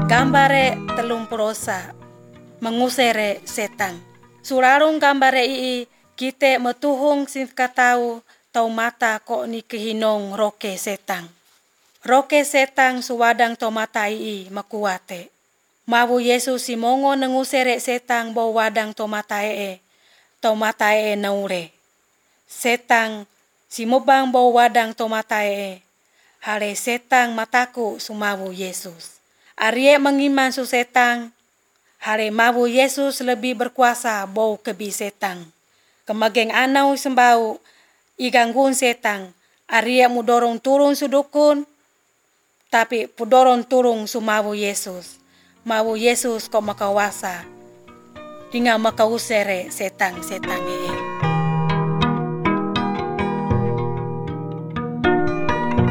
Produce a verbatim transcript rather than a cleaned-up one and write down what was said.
Gambare telung prosa mengusere setan. Surarung gambare ii kite metuhung sinkatau tau mata kok ni kehinong roke setang. Roke setang suwadang tau mata ii makuate. Mabu Yesus simongo nengusere setang bo wadang tau mata ee. Tau mata ee naure. Setang simobang bo wadang tau mata ee. Hale setang mataku sumabu Yesus. Arie mengiman su setang. Hale mabu Yesus lebih berkuasa bau kebi setang. Kemageng anau sembau iganggun setang. Arie mudorong turun sudukun. Tapi pudorong turun sumabu Yesus. Mabu Yesus kok makawasa. Hingga makausere setang-setang ee.